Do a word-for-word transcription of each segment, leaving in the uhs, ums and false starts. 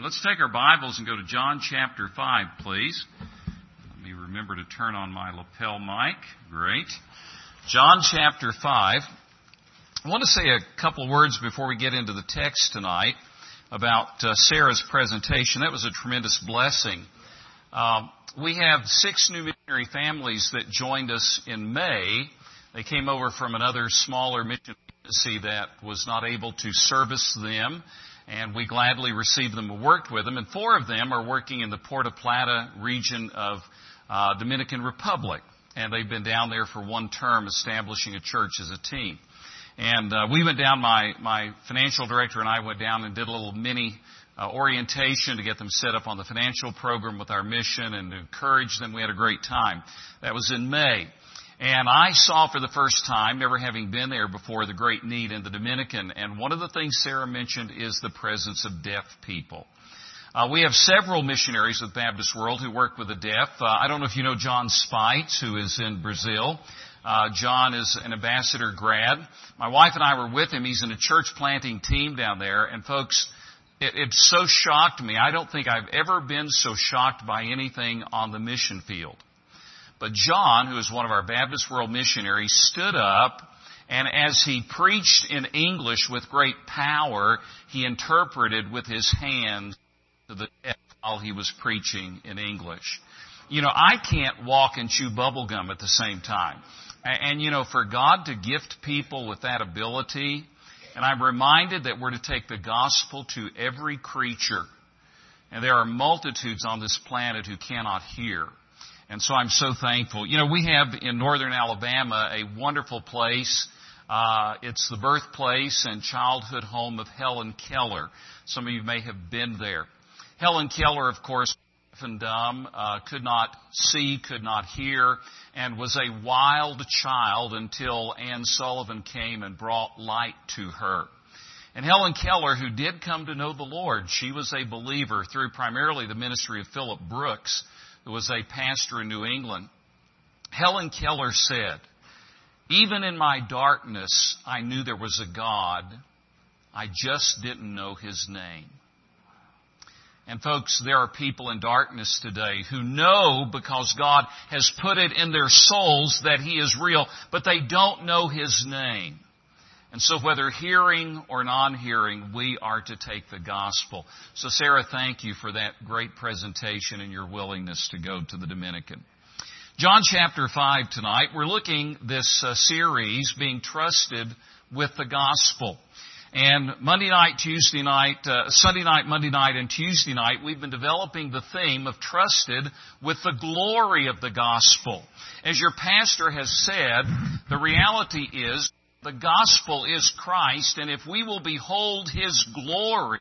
Let's take our Bibles and go to John chapter five, please. Let me remember to turn on my lapel mic. Great. John chapter five. I want to say a couple words before we get into the text tonight about uh, Sarah's presentation. That was a tremendous blessing. Uh, we have six new missionary families that joined us in May. They came over from another smaller mission agency that was not able to service them, and we gladly received them and worked with them. And four of them are working in the Puerto Plata region of uh, Dominican Republic. And they've been down there for one term establishing a church as a team. And uh, we went down, my, my financial director and I went down and did a little mini uh, orientation to get them set up on the financial program with our mission and to encourage them. We had a great time. That was in May. And I saw for the first time, never having been there before, the great need in the Dominican. And one of the things Sarah mentioned is the presence of deaf people. Uh, we have several missionaries with Baptist World who work with the deaf. Uh, I don't know if you know John Spites, who is in Brazil. Uh, John is an ambassador grad. My wife and I were with him. He's in a church planting team down there. And folks, it, it so shocked me. I don't think I've ever been so shocked by anything on the mission field. But John, who is one of our Baptist World missionaries, stood up, and as he preached in English with great power, he interpreted with his hands to the deaf while he was preaching in English. You know, I can't walk and chew bubble gum at the same time. And, you know, for God to gift people with that ability, and I'm reminded that we're to take the gospel to every creature. And there are multitudes on this planet who cannot hear. And so I'm so thankful. You know, we have in northern Alabama a wonderful place. Uh, it's the birthplace and childhood home of Helen Keller. Some of you may have been there. Helen Keller, of course, deaf and dumb, uh, could not see, could not hear, and was a wild child until Anne Sullivan came and brought light to her. And Helen Keller, who did come to know the Lord, she was a believer through primarily the ministry of Philip Brooks, who was a pastor in New England. Helen Keller said, "Even in my darkness, I knew there was a God. I just didn't know His name." And folks, there are people in darkness today who know because God has put it in their souls that He is real, but they don't know His name. And so whether hearing or non-hearing, we are to take the gospel. So Sarah, thank you for that great presentation and your willingness to go to the Dominican. John chapter five tonight, we're looking this uh, series, Being Trusted with the Gospel. And Monday night, Tuesday night, uh, Sunday night, Monday night, and Tuesday night, we've been developing the theme of trusted with the glory of the gospel. As your pastor has said, the reality is, the gospel is Christ, and if we will behold His glory,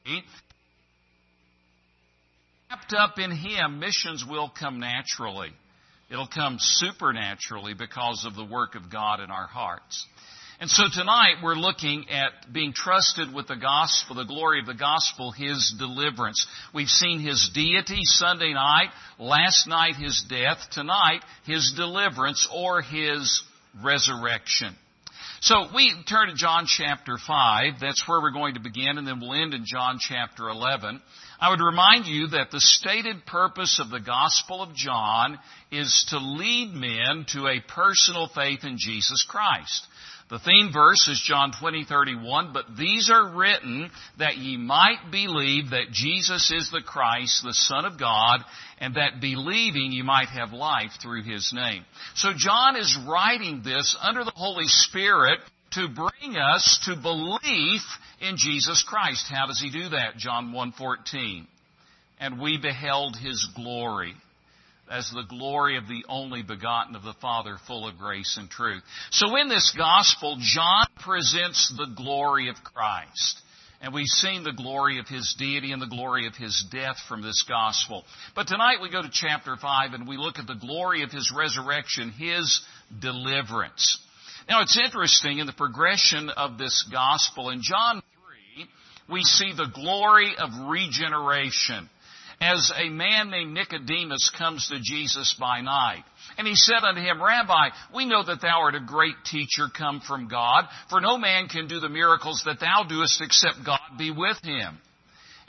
wrapped up in Him, missions will come naturally. It'll come supernaturally because of the work of God in our hearts. And so tonight we're looking at being trusted with the gospel, the glory of the gospel, His deliverance. We've seen His deity Sunday night, last night His death, tonight His deliverance or His resurrection. So we turn to John chapter five. That's where we're going to begin, and then we'll end in John chapter eleven. I would remind you that the stated purpose of the Gospel of John is to lead men to a personal faith in Jesus Christ. The theme verse is John twenty thirty-one, "But these are written that ye might believe that Jesus is the Christ, the Son of God, and that believing you might have life through His name." So John is writing this under the Holy Spirit to bring us to belief in Jesus Christ. How does He do that? John one fourteen, "And we beheld His glory, as the glory of the only begotten of the Father, full of grace and truth." So in this gospel, John presents the glory of Christ. And we've seen the glory of His deity and the glory of His death from this gospel. But tonight we go to chapter five and we look at the glory of His resurrection, His deliverance. Now it's interesting in the progression of this gospel. In John three, we see the glory of regeneration. As a man named Nicodemus comes to Jesus by night. And he said unto him, "Rabbi, we know that thou art a great teacher come from God, for no man can do the miracles that thou doest except God be with him."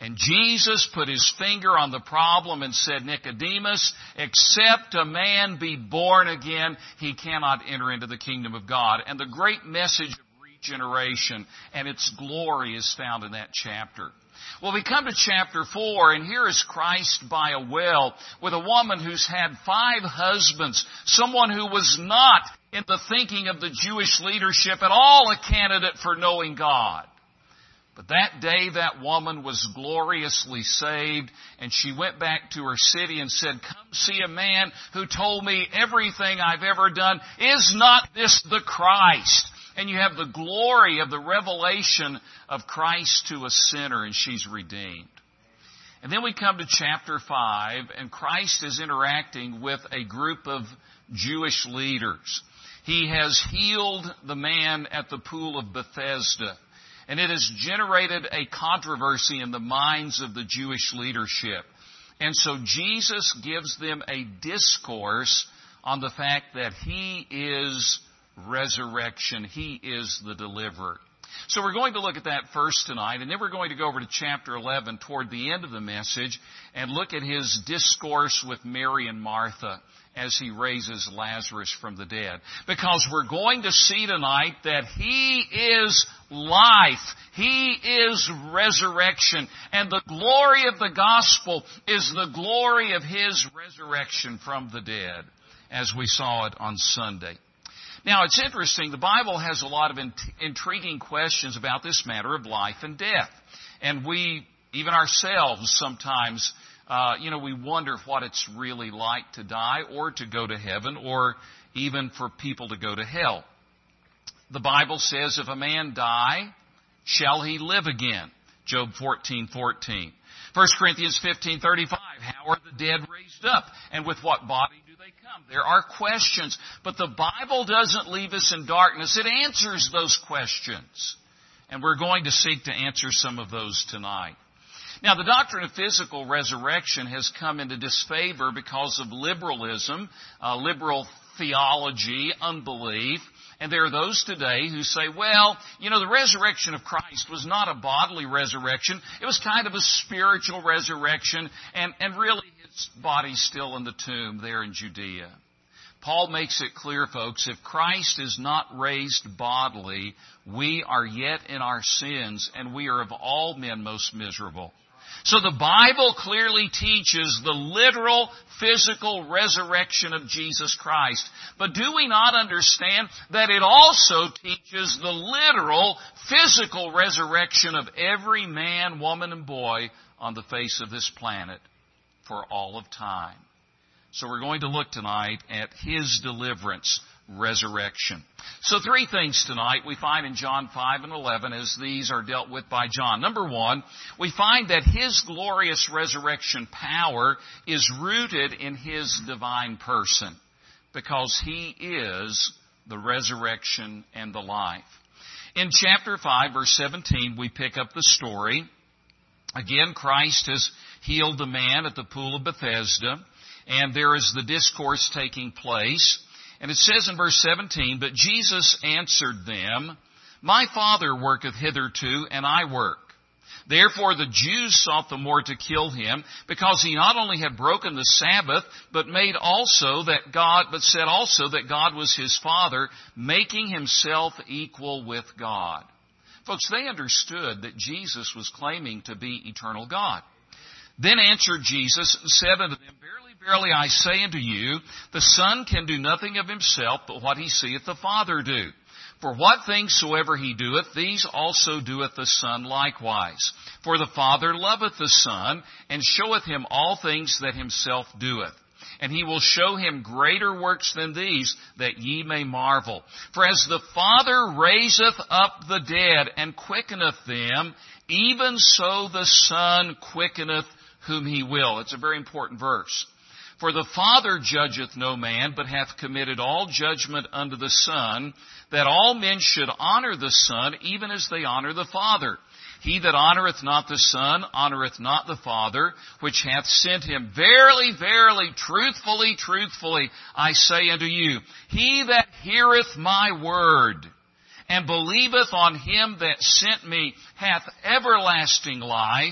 And Jesus put His finger on the problem and said, Nicodemus, except a man be born again, he cannot enter into the kingdom of God. And the great message of regeneration and its glory is found in that chapter. Well, we come to chapter four, and here is Christ by a well with a woman who's had five husbands, someone who was not, in the thinking of the Jewish leadership, at all a candidate for knowing God. But that day that woman was gloriously saved, and she went back to her city and said, come see a man who told me everything I've ever done. Is not this the Christ? And you have the glory of the revelation of Christ to a sinner, and she's redeemed. And then we come to chapter five, and Christ is interacting with a group of Jewish leaders. He has healed the man at the pool of Bethesda. And it has generated a controversy in the minds of the Jewish leadership. And so Jesus gives them a discourse on the fact that He is resurrection. He is the deliverer. So we're going to look at that first tonight, and then we're going to go over to chapter eleven toward the end of the message and look at His discourse with Mary and Martha as He raises Lazarus from the dead. Because we're going to see tonight that He is life. He is resurrection. And the glory of the gospel is the glory of His resurrection from the dead, as we saw it on Sunday. Now, it's interesting. The Bible has a lot of int- intriguing questions about this matter of life and death. And we, even ourselves, sometimes, uh, you know, we wonder what it's really like to die or to go to heaven or even for people to go to hell. The Bible says, if a man die, shall he live again? Job fourteen fourteen. First Corinthians fifteen thirty-five. How are the dead raised up? And with what body do they come? There are questions, but the Bible doesn't leave us in darkness. It answers those questions. And we're going to seek to answer some of those tonight. Now, the doctrine of physical resurrection has come into disfavor because of liberalism, uh, liberal theology, unbelief. And there are those today who say, well, you know, the resurrection of Christ was not a bodily resurrection. It was kind of a spiritual resurrection, and, and really His body's still in the tomb there in Judea. Paul makes it clear, folks, if Christ is not raised bodily, we are yet in our sins, and we are of all men most miserable. So the Bible clearly teaches the literal physical resurrection of Jesus Christ. But do we not understand that it also teaches the literal physical resurrection of every man, woman, and boy on the face of this planet for all of time? So we're going to look tonight at His deliverance, resurrection. So three things tonight we find in John five and eleven as these are dealt with by John. Number one, we find that His glorious resurrection power is rooted in His divine person because He is the resurrection and the life. In chapter five, verse seventeen, we pick up the story. Again, Christ has healed the man at the pool of Bethesda, and there is the discourse taking place. And it says in verse seventeen, but Jesus answered them, my Father worketh hitherto, and I work. Therefore the Jews sought the more to kill Him, because He not only had broken the Sabbath, but made also that God, but said also that God was His Father, making Himself equal with God. Folks, they understood that Jesus was claiming to be eternal God. Then answered Jesus and said unto them, Verily, verily, I say unto you, the Son can do nothing of Himself, but what He seeth the Father do. For what things soever He doeth, these also doeth the Son likewise. For the Father loveth the Son, and showeth Him all things that Himself doeth. And He will show Him greater works than these, that ye may marvel. For as the Father raiseth up the dead, and quickeneth them, even so the Son quickeneth whom He will. It's a very important verse. For the Father judgeth no man, but hath committed all judgment unto the Son, that all men should honor the Son, even as they honor the Father. He that honoreth not the Son, honoreth not the Father, which hath sent Him. Verily, verily, truthfully, truthfully, I say unto you, he that heareth my word, and believeth on Him that sent me, hath everlasting life,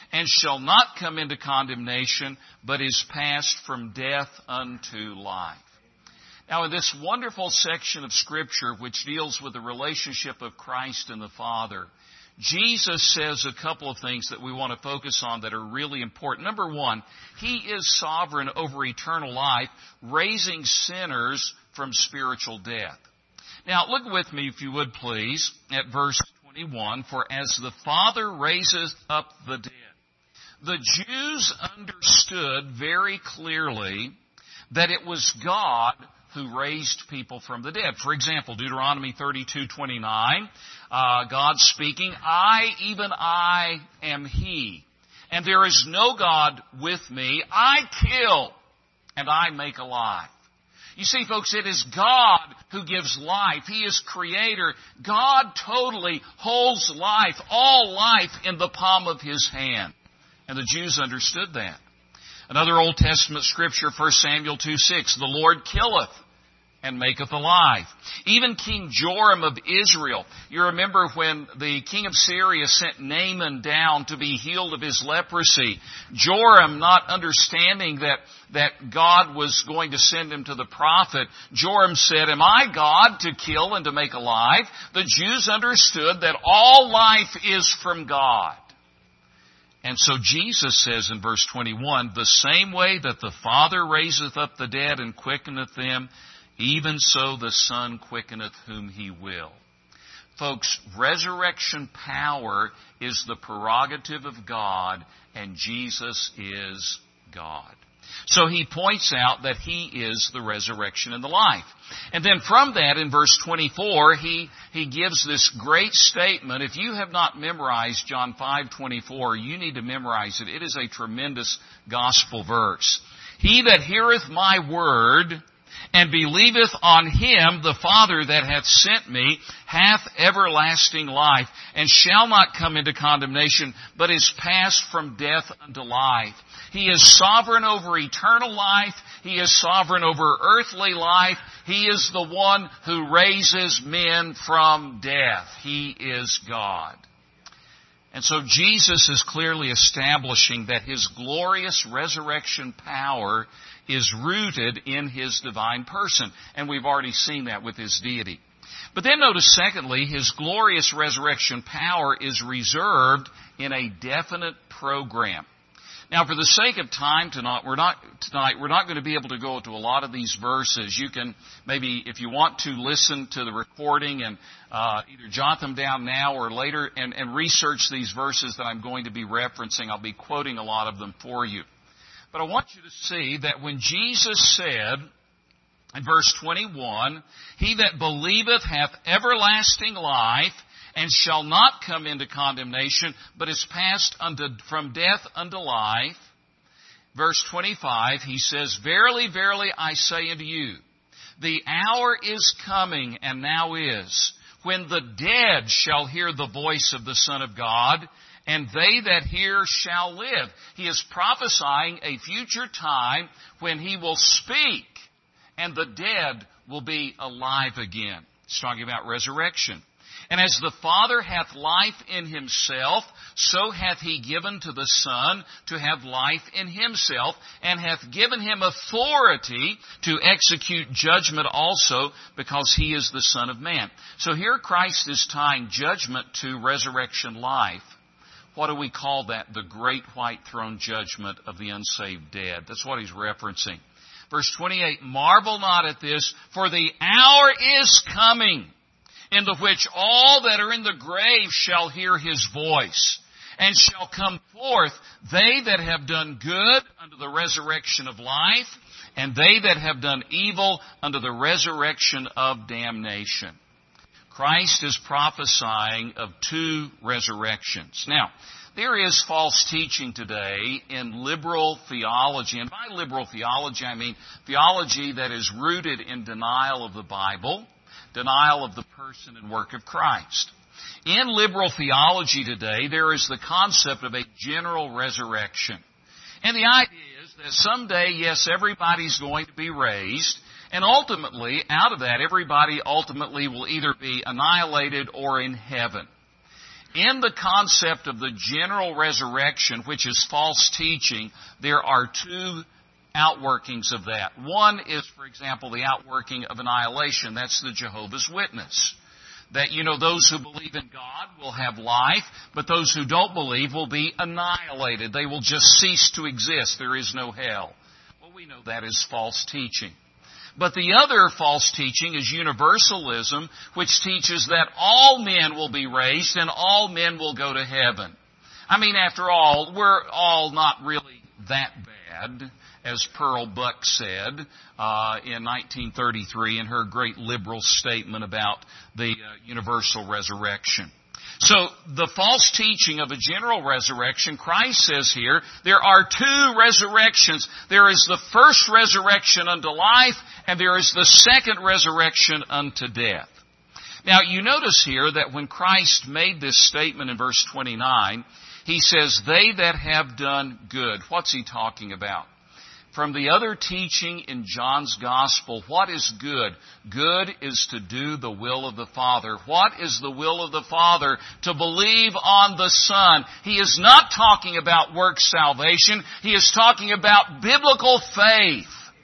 and shall not come into condemnation, but is passed from death unto life. Now, in this wonderful section of Scripture, which deals with the relationship of Christ and the Father, Jesus says a couple of things that we want to focus on that are really important. Number one, He is sovereign over eternal life, raising sinners from spiritual death. Now, look with me, if you would please, at verse twenty-one. For as the Father raises up the dead. The Jews understood very clearly that it was God who raised people from the dead. For example, Deuteronomy thirty-two twenty-nine, uh, God speaking, I, even I, am He, and there is no God with me. I kill, and I make alive. You see, folks, it is God who gives life. He is Creator. God totally holds life, all life, in the palm of His hand. And the Jews understood that. Another Old Testament scripture, First Samuel two six, the Lord killeth and maketh alive. Even King Joram of Israel, you remember when the king of Syria sent Naaman down to be healed of his leprosy. Joram, not understanding that, that God was going to send him to the prophet, Joram said, am I God to kill and to make alive? The Jews understood that all life is from God. And so Jesus says in verse twenty-one, the same way that the Father raiseth up the dead and quickeneth them, even so the Son quickeneth whom He will. Folks, resurrection power is the prerogative of God, and Jesus is God. So He points out that He is the resurrection and the life. And then from that, in verse twenty-four, He, he gives this great statement. If you have not memorized John five twenty-four, you need to memorize it. It is a tremendous gospel verse. He that heareth my word and believeth on Him, the Father that hath sent me, hath everlasting life, and shall not come into condemnation, but is passed from death unto life. He is sovereign over eternal life. He is sovereign over earthly life. He is the one who raises men from death. He is God. And so Jesus is clearly establishing that His glorious resurrection power is rooted in His divine person. And we've already seen that with His deity. But then notice, secondly, His glorious resurrection power is reserved in a definite program. Now, for the sake of time tonight, we're not, tonight, we're not going to be able to go to a lot of these verses. You can maybe, if you want to, listen to the recording and uh, either jot them down now or later and, and research these verses that I'm going to be referencing. I'll be quoting a lot of them for you. But I want you to see that when Jesus said in verse twenty-one, He that believeth hath everlasting life, and shall not come into condemnation, but is passed unto, from death unto life. Verse twenty-five, He says, Verily, verily, I say unto you, the hour is coming, and now is, when the dead shall hear the voice of the Son of God, and they that hear shall live. He is prophesying a future time when He will speak, and the dead will be alive again. He's talking about resurrection. And as the Father hath life in Himself, so hath He given to the Son to have life in Himself, and hath given Him authority to execute judgment also, because He is the Son of Man. So here Christ is tying judgment to resurrection life. What do we call that? The great white throne judgment of the unsaved dead. That's what He's referencing. Verse twenty-eight, Marvel not at this, for the hour is coming, in the which all that are in the grave shall hear His voice, and shall come forth, they that have done good unto the resurrection of life, and they that have done evil unto the resurrection of damnation. Christ is prophesying of two resurrections. Now, there is false teaching today in liberal theology. And by liberal theology, I mean theology that is rooted in denial of the Bible, denial of the person and work of Christ. In liberal theology today, there is the concept of a general resurrection. And the idea is that someday, yes, everybody's going to be raised, and ultimately, out of that, everybody ultimately will either be annihilated or in heaven. In the concept of the general resurrection, which is false teaching, there are two outworkings of that. One is, for example, the outworking of annihilation. That's the Jehovah's Witness. That, you know, those who believe in God will have life, but those who don't believe will be annihilated. They will just cease to exist. There is no hell. Well, we know that is false teaching. But the other false teaching is universalism, which teaches that all men will be raised and all men will go to heaven. I mean, after all, we're all not really that bad, as Pearl Buck said uh, in nineteen thirty-three in her great liberal statement about the uh, universal resurrection. So the false teaching of a general resurrection, Christ says here, there are two resurrections. There is the first resurrection unto life, and there is the second resurrection unto death. Now you notice here that when Christ made this statement in verse twenty-nine, He says, they that have done good. What's He talking about? From the other teaching in John's Gospel, what is good? Good is to do the will of the Father. What is the will of the Father? To believe on the Son. He is not talking about work salvation. He is talking about biblical faith.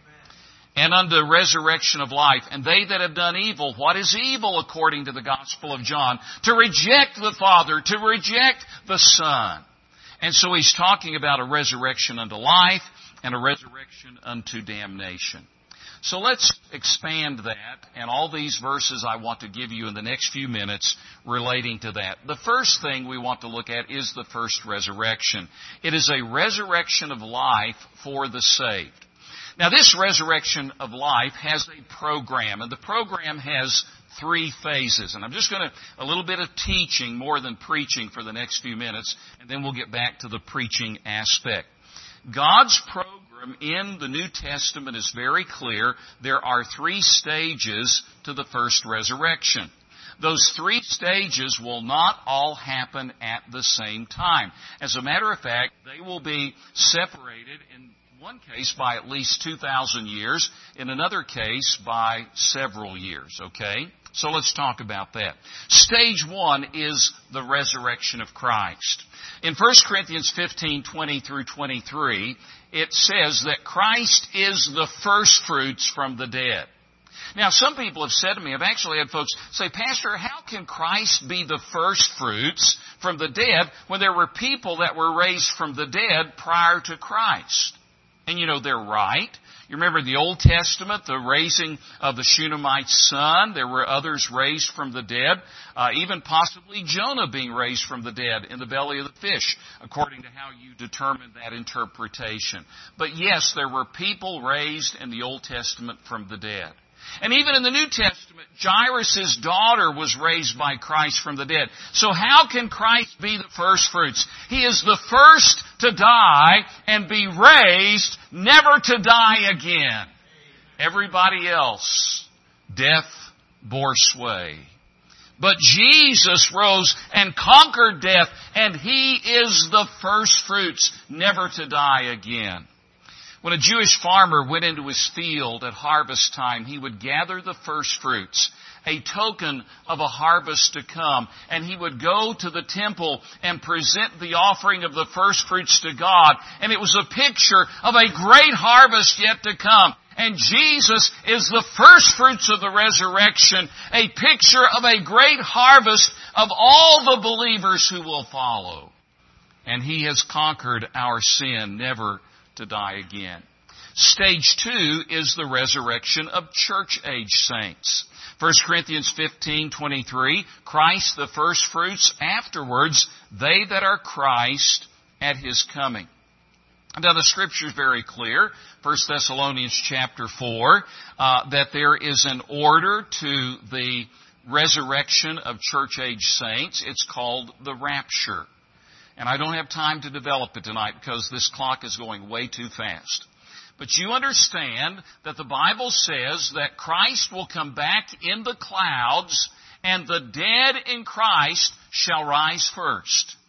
And unto resurrection of life. And they that have done evil, what is evil according to the Gospel of John? To reject the Father, to reject the Son. And so He's talking about a resurrection unto life and a resurrection unto damnation. So let's expand that, and all these verses I want to give you in the next few minutes relating to that. The first thing we want to look at is the first resurrection. It is a resurrection of life for the saved. Now this resurrection of life has a program, and the program has three phases. And I'm just going to, a little bit of teaching more than preaching for the next few minutes, and then we'll get back to the preaching aspect. God's program in the New Testament is very clear. There are three stages to the first resurrection. Those three stages will not all happen at the same time. As a matter of fact, they will be separated in one case by at least two thousand years, in another case by several years, okay? So let's talk about that. Stage one is the resurrection of Christ. In First Corinthians fifteen, twenty through twenty-three, it says that Christ is the first fruits from the dead. Now, some people have said to me, I've actually had folks say, Pastor, how can Christ be the first fruits from the dead when there were people that were raised from the dead prior to Christ? And you know, they're right. You remember the Old Testament, the raising of the Shunammite's son. There were others raised from the dead. Uh, even possibly Jonah being raised from the dead in the belly of the fish, according to how you determine that interpretation. But yes, there were people raised in the Old Testament from the dead. And even in the New Testament, Jairus' daughter was raised by Christ from the dead. So how can Christ be the first fruits? He is the first to die and be raised, never to die again. Everybody else, death bore sway. But Jesus rose and conquered death, and He is the first fruits, never to die again. When a Jewish farmer went into his field at harvest time, he would gather the first fruits, a token of a harvest to come, and he would go to the temple and present the offering of the first fruits to God. And it was a picture of a great harvest yet to come. And Jesus is the first fruits of the resurrection, a picture of a great harvest of all the believers who will follow. And He has conquered our sin, never to die again. Stage two is the resurrection of church-age saints. First Corinthians fifteen, twenty-three, Christ the first fruits, afterwards they that are Christ at His coming. Now the Scripture is very clear, First Thessalonians chapter four, uh, that there is an order to the resurrection of church-age saints. It's called the rapture. And I don't have time to develop it tonight because this clock is going way too fast. But you understand that the Bible says that Christ will come back in the clouds and the dead in Christ shall rise first.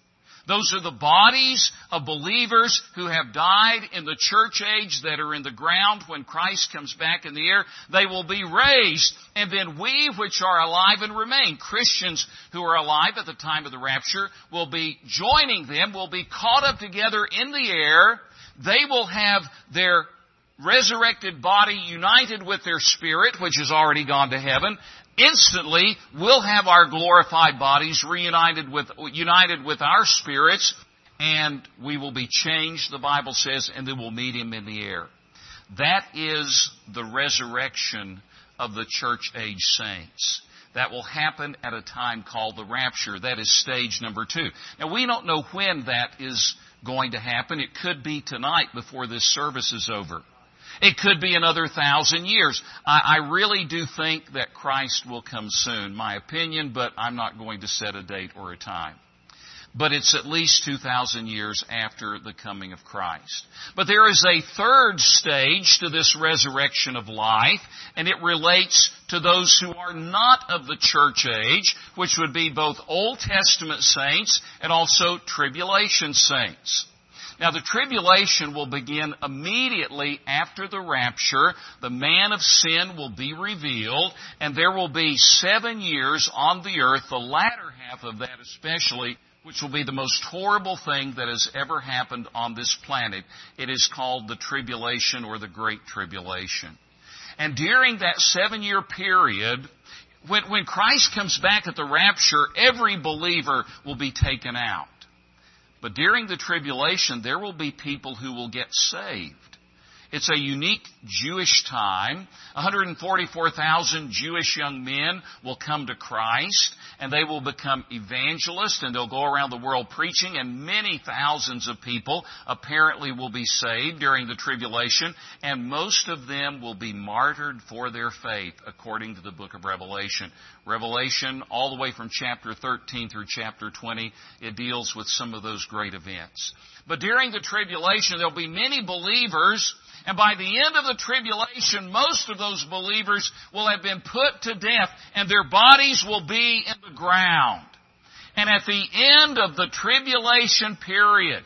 Those are the bodies of believers who have died in the church age that are in the ground when Christ comes back in the air. They will be raised, and then we which are alive and remain, Christians who are alive at the time of the rapture, will be joining them, will be caught up together in the air. They will have their resurrected body united with their spirit, which has already gone to heaven. Instantly, we'll have our glorified bodies reunited with, united with our spirits, and we will be changed, the Bible says, and then we'll meet Him in the air. That is the resurrection of the church age saints. That will happen at a time called the rapture. That is stage number two. Now, we don't know when that is going to happen. It could be tonight before this service is over. It could be another thousand years. I, I really do think that Christ will come soon, my opinion, but I'm not going to set a date or a time. But it's at least two thousand years after the coming of Christ. But there is a third stage to this resurrection of life, and it relates to those who are not of the church age, which would be both Old Testament saints and also tribulation saints. Now, the tribulation will begin immediately after the rapture. The man of sin will be revealed, and there will be seven years on the earth, the latter half of that especially, which will be the most horrible thing that has ever happened on this planet. It is called the tribulation or the Great Tribulation. And during that seven-year period, when, when Christ comes back at the rapture, every believer will be taken out. But during the tribulation, there will be people who will get saved. It's a unique Jewish time. one hundred forty-four thousand Jewish young men will come to Christ, and they will become evangelists, and they'll go around the world preaching, and many thousands of people apparently will be saved during the tribulation, and most of them will be martyred for their faith, according to the book of Revelation. Revelation, all the way from chapter thirteen through chapter twenty, it deals with some of those great events. But during the tribulation, there'll be many believers, and by the end of the tribulation, most of those believers will have been put to death, and their bodies will be in the ground. And at the end of the tribulation period,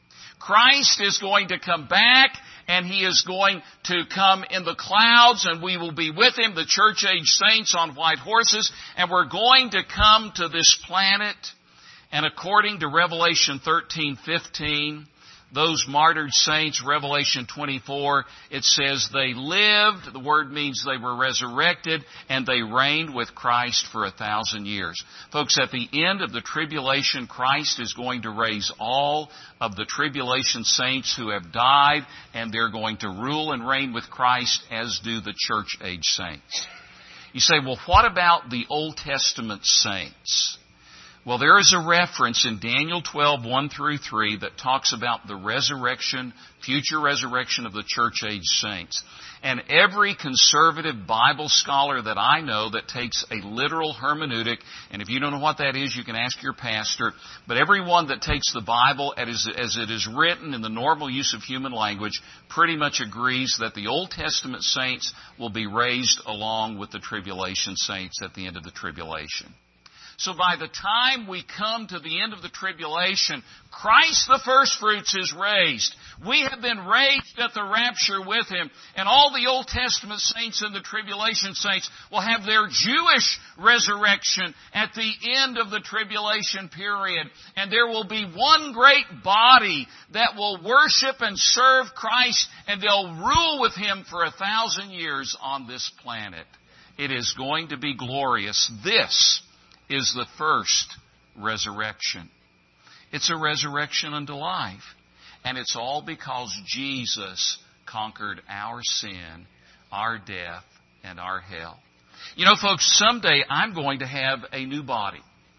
Christ is going to come back, and He is going to come in the clouds, and we will be with Him, the church age saints on white horses, and we're going to come to this planet. And according to Revelation thirteen fifteen, those martyred saints, Revelation twenty-four, it says they lived, the word means they were resurrected, and they reigned with Christ for a thousand years. Folks, at the end of the tribulation, Christ is going to raise all of the tribulation saints who have died, and they're going to rule and reign with Christ, as do the church age saints. You say, well, what about the Old Testament saints? Well, there is a reference in Daniel twelve, one through three that talks about the resurrection, future resurrection of the church age saints. And every conservative Bible scholar that I know that takes a literal hermeneutic, and if you don't know what that is, you can ask your pastor, but everyone that takes the Bible as, as it is written in the normal use of human language pretty much agrees that the Old Testament saints will be raised along with the tribulation saints at the end of the tribulation. So by the time we come to the end of the tribulation, Christ the firstfruits is raised. We have been raised at the rapture with Him. And all the Old Testament saints and the tribulation saints will have their Jewish resurrection at the end of the tribulation period. And there will be one great body that will worship and serve Christ, and they'll rule with Him for a thousand years on this planet. It is going to be glorious. This is the first resurrection. It's a resurrection unto life. And it's all because Jesus conquered our sin, our death, and our hell. You know, folks, someday I'm going to have a new body.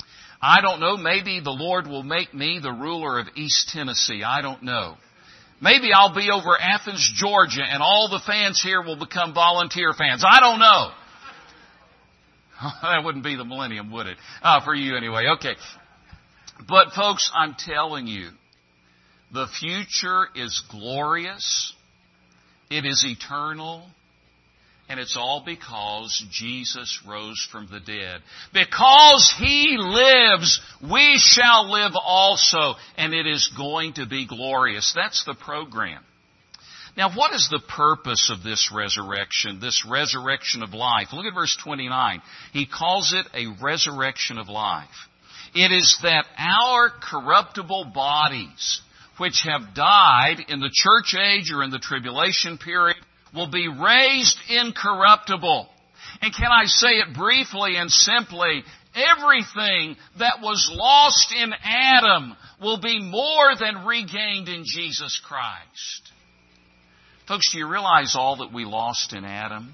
I don't know, maybe the Lord will make me the ruler of East Tennessee. I don't know. Maybe I'll be over Athens, Georgia, and all the fans here will become volunteer fans. I don't know. That wouldn't be the millennium, would it? Uh, for you anyway. Okay. But folks, I'm telling you, the future is glorious. It is eternal. And it's all because Jesus rose from the dead. Because He lives, we shall live also. And it is going to be glorious. That's the program. Now, what is the purpose of this resurrection, this resurrection of life? Look at verse twenty-nine. He calls it a resurrection of life. It is that our corruptible bodies, which have died in the church age or in the tribulation period, will be raised incorruptible. And can I say it briefly and simply? Everything that was lost in Adam will be more than regained in Jesus Christ. Folks, do you realize all that we lost in Adam?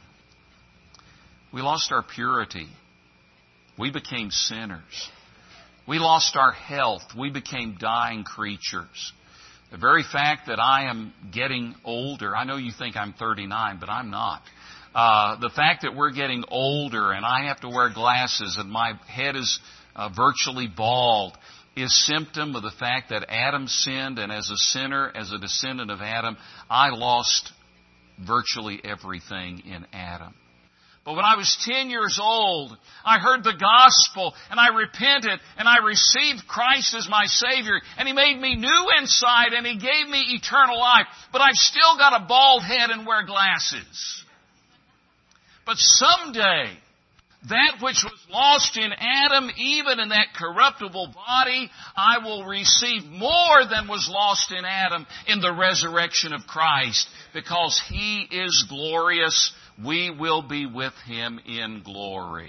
We lost our purity. We became sinners. We lost our health. We became dying creatures. The very fact that I am getting older, I know you think I'm thirty-nine, but I'm not. Uh, the fact that we're getting older and I have to wear glasses and my head is uh, virtually bald is symptom of the fact that Adam sinned, and as a sinner, as a descendant of Adam, I lost virtually everything in Adam. But when I was ten years old, I heard the gospel, and I repented, and I received Christ as my Savior, and He made me new inside, and He gave me eternal life. But I've still got a bald head and wear glasses. But someday, that which was lost in Adam, even in that corruptible body, I will receive more than was lost in Adam in the resurrection of Christ. Because He is glorious, we will be with Him in glory.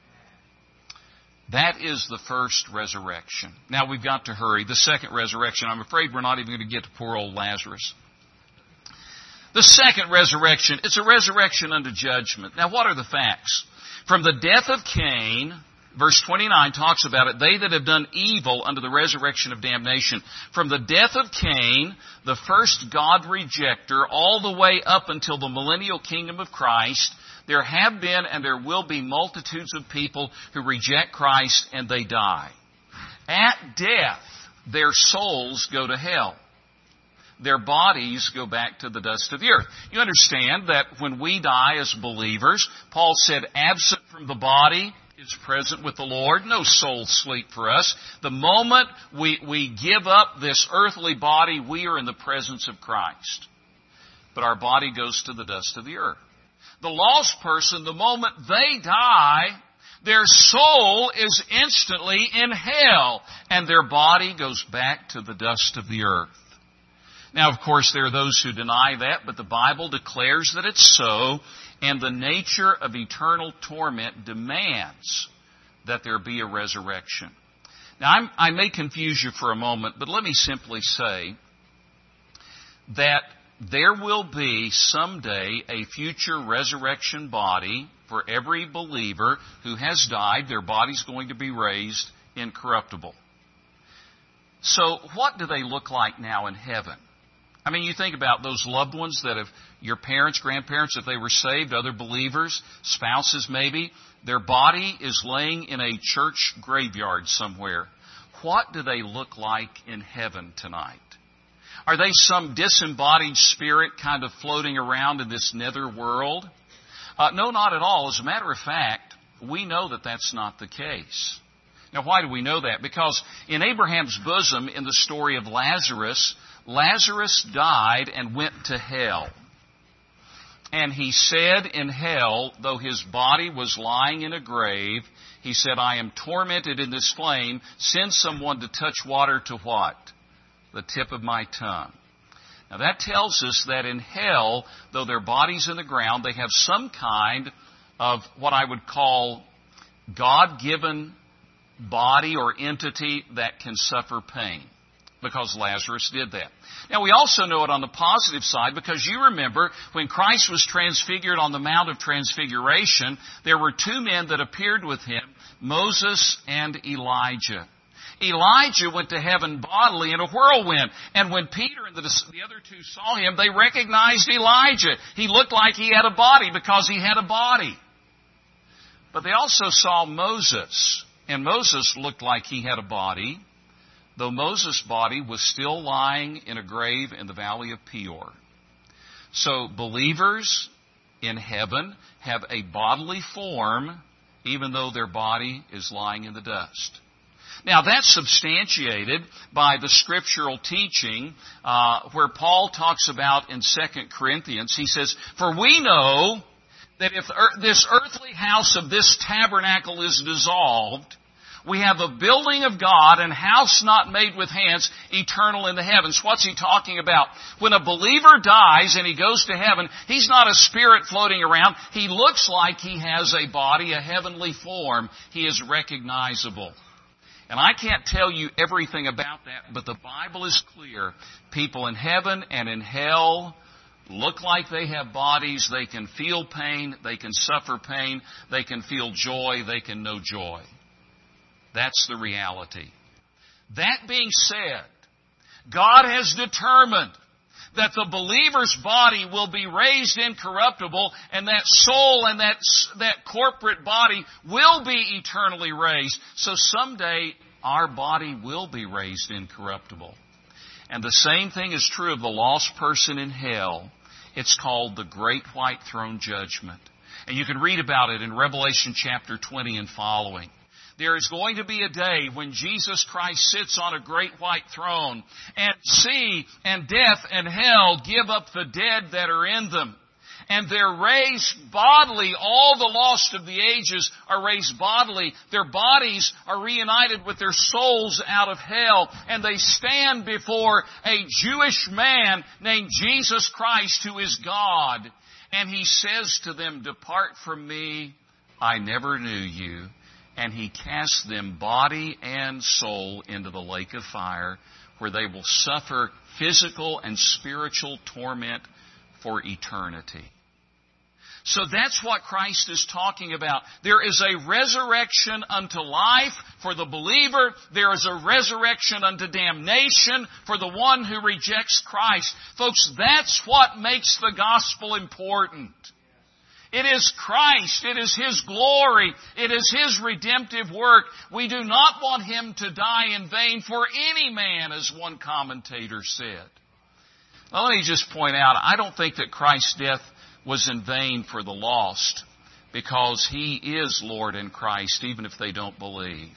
That is the first resurrection. Now we've got to hurry. The second resurrection, I'm afraid we're not even going to get to poor old Lazarus. The second resurrection, it's a resurrection unto judgment. Now what are the facts? From the death of Cain, verse twenty-nine talks about it, they that have done evil unto the resurrection of damnation. From the death of Cain, the first God rejecter, all the way up until the millennial kingdom of Christ, there have been and there will be multitudes of people who reject Christ and they die. At death, their souls go to hell. Their bodies go back to the dust of the earth. You understand that when we die as believers, Paul said, absent from the body is present with the Lord. No soul sleep for us. The moment we, we give up this earthly body, we are in the presence of Christ. But our body goes to the dust of the earth. The lost person, the moment they die, their soul is instantly in hell, and their body goes back to the dust of the earth. Now, of course, there are those who deny that, but the Bible declares that it's so, and the nature of eternal torment demands that there be a resurrection. Now, I'm, I may confuse you for a moment, but let me simply say that there will be someday a future resurrection body for every believer who has died. Their body's going to be raised incorruptible. So, what do they look like now in heaven? I mean, you think about those loved ones that have, your parents, grandparents, if they were saved, other believers, spouses maybe, their body is laying in a church graveyard somewhere. What do they look like in heaven tonight? Are they some disembodied spirit kind of floating around in this nether world? Uh, no, not at all. As a matter of fact, we know that that's not the case. Now, why do we know that? Because in Abraham's bosom, in the story of Lazarus, Lazarus died and went to hell. And he said in hell, though his body was lying in a grave, he said, I am tormented in this flame. Send someone to touch water to what? The tip of my tongue. Now that tells us that in hell, though their body's in the ground, they have some kind of what I would call God-given body or entity that can suffer pain. Because Lazarus did that. Now we also know it on the positive side because you remember when Christ was transfigured on the Mount of Transfiguration, there were two men that appeared with Him, Moses and Elijah. Elijah went to heaven bodily in a whirlwind. And when Peter and the, the other two saw him, they recognized Elijah. He looked like he had a body because he had a body. But they also saw Moses. And Moses looked like he had a body, though Moses' body was still lying in a grave in the valley of Peor. So believers in heaven have a bodily form, even though their body is lying in the dust. Now, that's substantiated by the scriptural teaching uh, where Paul talks about in Second Corinthians. He says, "For we know that if er- this earthly house of this tabernacle is dissolved, we have a building of God, and house not made with hands, eternal in the heavens." What's he talking about? When a believer dies and he goes to heaven, he's not a spirit floating around. He looks like he has a body, a heavenly form. He is recognizable. And I can't tell you everything about that, but the Bible is clear. People in heaven and in hell look like they have bodies. They can feel pain. They can suffer pain. They can feel joy. They can know joy. That's the reality. That being said, God has determined that the believer's body will be raised incorruptible, and that soul and that, that corporate body will be eternally raised. So someday our body will be raised incorruptible. And the same thing is true of the lost person in hell. It's called the Great White Throne Judgment. And you can read about it in Revelation chapter twenty and following. There is going to be a day when Jesus Christ sits on a great white throne, and sea and death and hell give up the dead that are in them. And they're raised bodily. All the lost of the ages are raised bodily. Their bodies are reunited with their souls out of hell. And they stand before a Jewish man named Jesus Christ, who is God. And He says to them, "Depart from me, I never knew you." And He casts them body and soul into the lake of fire, where they will suffer physical and spiritual torment for eternity. So that's what Christ is talking about. There is a resurrection unto life for the believer. There is a resurrection unto damnation for the one who rejects Christ. Folks, that's what makes the gospel important. It is Christ. It is His glory. It is His redemptive work. We do not want Him to die in vain for any man, as one commentator said. Now, let me just point out, I don't think that Christ's death was in vain for the lost, because He is Lord in Christ, even if they don't believe.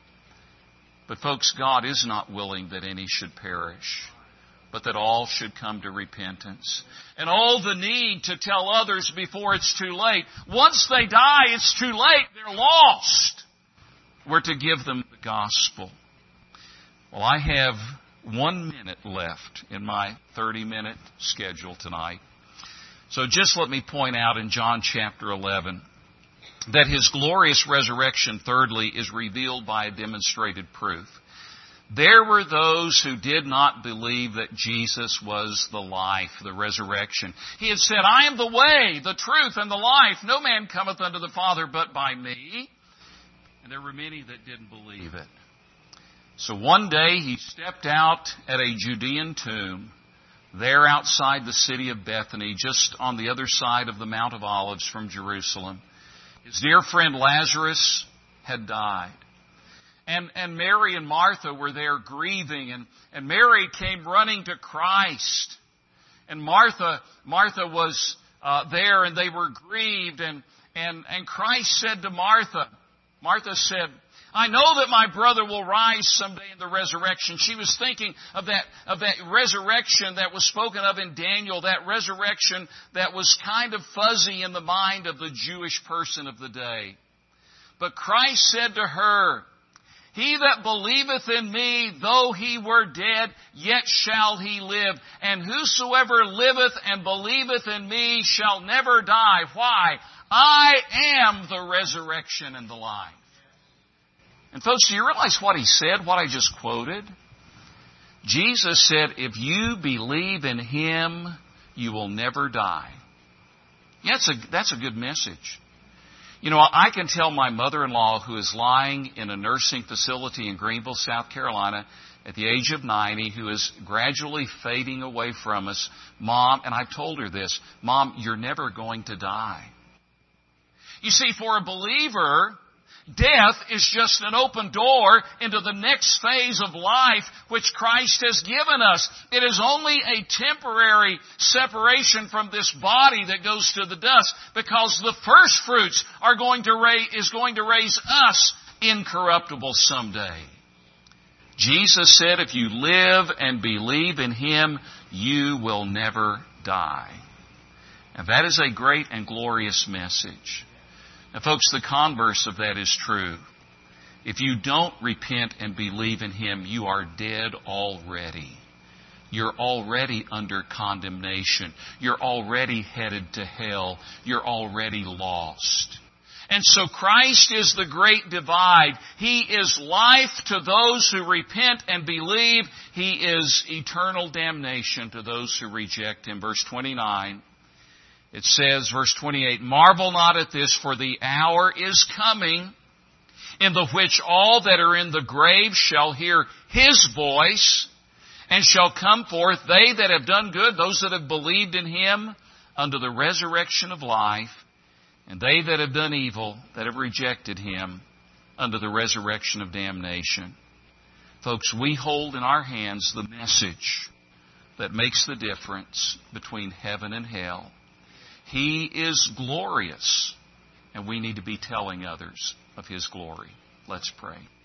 But folks, God is not willing that any should perish, but that all should come to repentance. And all the need to tell others before it's too late. Once they die, it's too late. They're lost. We're to give them the gospel. Well, I have one minute left in my thirty-minute schedule tonight. So just let me point out in John chapter eleven that His glorious resurrection, thirdly, is revealed by a demonstrated proof. There were those who did not believe that Jesus was the life, the resurrection. He had said, "I am the way, the truth, and the life. No man cometh unto the Father but by me." And there were many that didn't believe it. So one day He stepped out at a Judean tomb, there outside the city of Bethany, just on the other side of the Mount of Olives from Jerusalem. His dear friend Lazarus had died. And, and Mary and Martha were there grieving, and, and Mary came running to Christ. And Martha, Martha was uh, there, and they were grieved. And, and, and Christ said to Martha, Martha said, "I know that my brother will rise someday in the resurrection." She was thinking of that, of that resurrection that was spoken of in Daniel, that resurrection that was kind of fuzzy in the mind of the Jewish person of the day. But Christ said to her, "He that believeth in me, though he were dead, yet shall he live. And whosoever liveth and believeth in me shall never die." Why? I am the resurrection and the life. And folks, do you realize what He said, what I just quoted? Jesus said, if you believe in Him, you will never die. Yeah, that's a, that's a good message. You know, I can tell my mother-in-law, who is lying in a nursing facility in Greenville, South Carolina, at the age of ninety, who is gradually fading away from us, "Mom," and I've told her this, "Mom, you're never going to die." You see, for a believer, Death is just an open door into the next phase of life which Christ has given us. It is only a temporary separation from this body that goes to the dust, because the first fruits are going to raise, is going to raise us incorruptible someday. Jesus said, if you live and believe in Him, you will never die. And that is a great and glorious message. Now, folks, the converse of that is true. If you don't repent and believe in Him, you are dead already. You're already under condemnation. You're already headed to hell. You're already lost. And so Christ is the great divide. He is life to those who repent and believe. He is eternal damnation to those who reject Him. Verse twenty-nine. It says, verse twenty-eight, marvel not at this, for the hour is coming in the which all that are in the grave shall hear His voice and shall come forth, they that have done good, those that have believed in Him, unto the resurrection of life, and they that have done evil, that have rejected Him, unto the resurrection of damnation. Folks, we hold in our hands the message that makes the difference between heaven and hell. He is glorious, and we need to be telling others of His glory. Let's pray.